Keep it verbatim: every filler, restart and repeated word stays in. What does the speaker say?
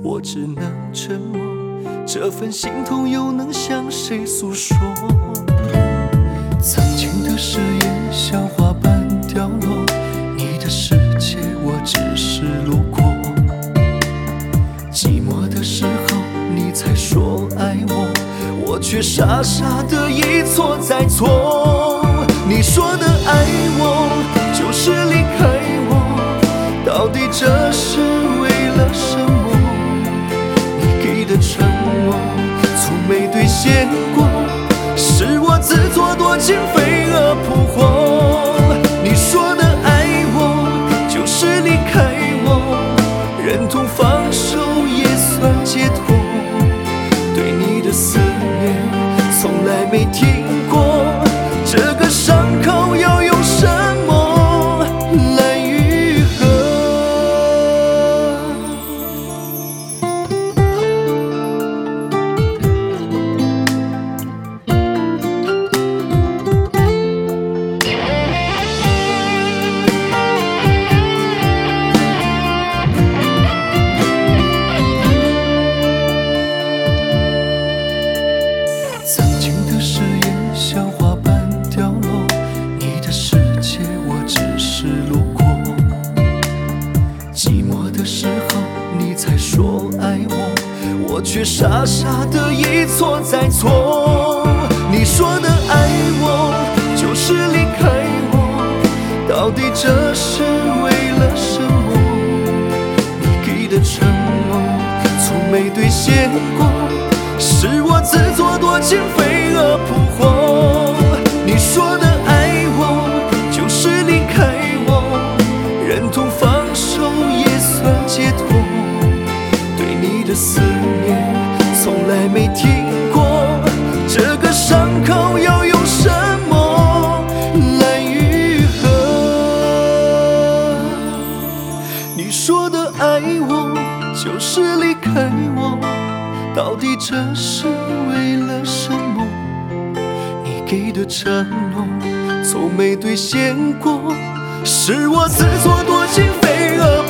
我只能沉默，这份心痛又能向谁诉说？曾经的誓言像花瓣掉落，你的世界我只是路过。寂寞的时候你才说爱我，我却傻傻的一错再错。你说的爱我就是离开我，到底这是为了什么？你给的承诺从没兑现过，是我自作多情飞蛾扑火。你说的爱我就是离开我，忍痛放手也算解脱。对你的思念从来没停过，这个伤口要用什么来愈合？曾经的誓言像花瓣掉落，你的世界我只是路过。寂寞的时候你才说爱我，我却傻傻的一错再错。你说的爱我就是离开我，到底这是为了什么？你给的承诺从没兑现过，是我自作多情飞蛾扑火。你说的爱我就是离开我，忍痛放手也算解脱。对你的思念从来没停过，这个伤口要用什么来愈合？你说的爱我就是离开我，到底这是为了什么？你给的承诺从没兑现过，是我自作多情飞蛾